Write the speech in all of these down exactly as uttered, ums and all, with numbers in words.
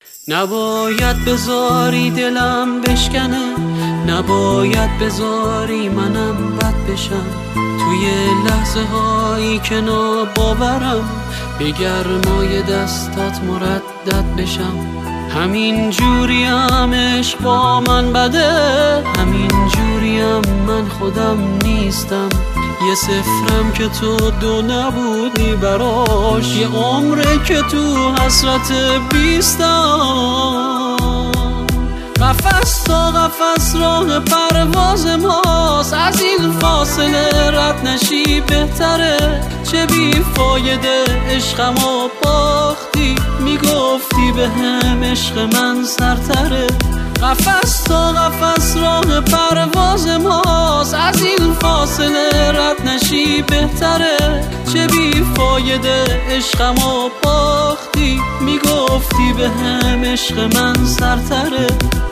نباید بذاری دلم بشکنه، نباید بذاری منم بد بشم. توی لحظه هایی که ناباورم به گرمای دستات مردد بشم. همین جوریم عشق با من بده، همین جوریم من خودم نیستم. یه صفرم که تو دو نبودی براش، یه عمره که تو حسرت بیستم. قفس تا قفس راه پرواز ماست، از این فاصله رد نشی بهتره. چه بی فایده عشقمو باختی، میگفتی به هم عشق من سرتره. قفس تا قفس راه پرواز ماست، از این فاصله رد نشی بهتره. چه بی فایده عشقمو باختی، میگفتی به هم عشق من سرتره.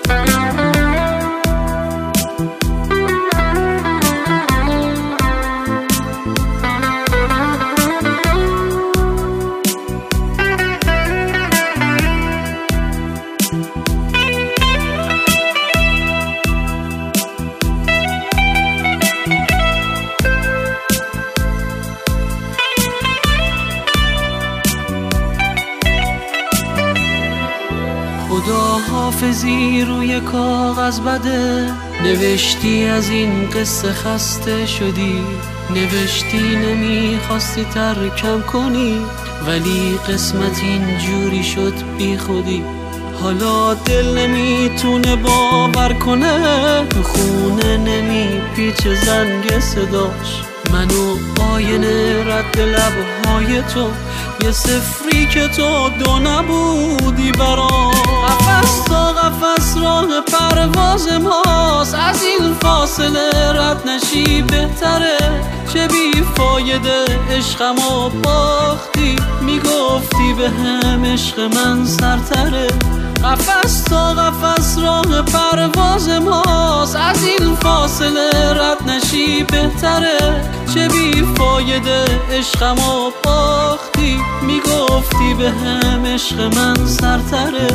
خدا حافظی روی کاغذ بده، نوشتی از این قصه خسته شدی. نوشتی نمیخواستی ترکم کنی، ولی قسمت این جوری شد بی خودی. حالا دل نمیتونه باور کنه، تو خونه نمیپیچه زنگ صداش. منو آینه رد لبهای تو، یه صفری که تو دو نبودی برام. قفس تا قفس راه پرواز ماست، از این فاصله رد نشی بهتره. چه بی فایده عشقمو باختی، میگفتی به هم عشق من سرتره. قفس تا قفس راه پرواز ماست، از این فاصله رد نشی بهتره. چه بی فایده عشقمو باختی، میگفتی به هم عشق من سرتره.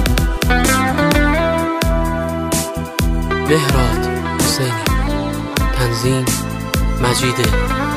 بهراد حسینی، تنظیم مجید